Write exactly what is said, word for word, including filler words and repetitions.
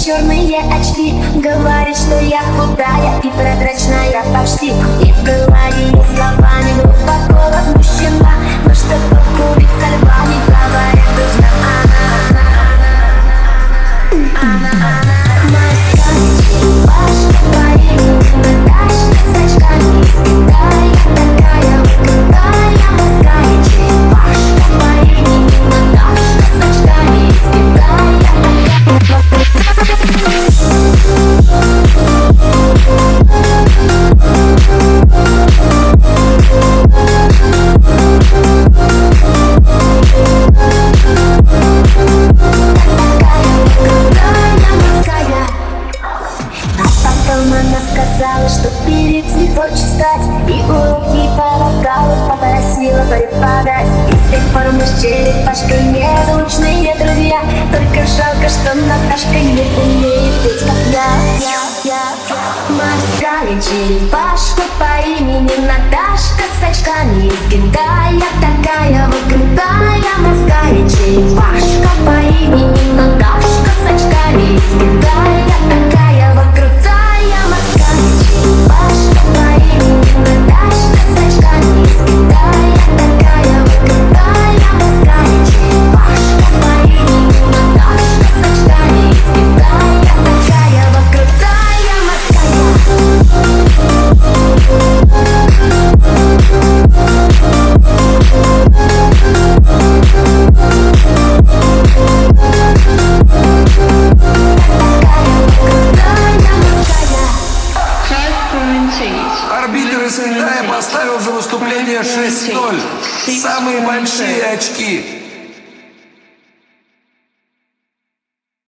черные очки. Говорит, что я худая и прозрачная почти. И была ее словами глубоко возмущена. Но что толку, ведь со львами говорят, нужна она, она, она, она. Москва, черепашка по имени Наташка с очками из Китая, такая вот крутая. Москва, черепашка по имени Наташка с очками из Китая. Она сказала, что певицей хочет стать, и уроки по вокалу попросила преподать. И с тех пор мы с черепашкой неразлучные друзья. Только жалко, что Наташка не умеет петь, как я, я, я. Морская черепашка по имени Наташка с очками из Китая, такая вот крутая. Морская черепашка по имени Наташка с очками из Китая, такая вот крутая. Черепашка по имени Наташка с очками из Китая, такая вот крутая. Морская черепашка по имени Наташка с очками из Китая, такая вот крутая. Арбитр из Китая поставил за выступление шесть ноль. Самые большие очки.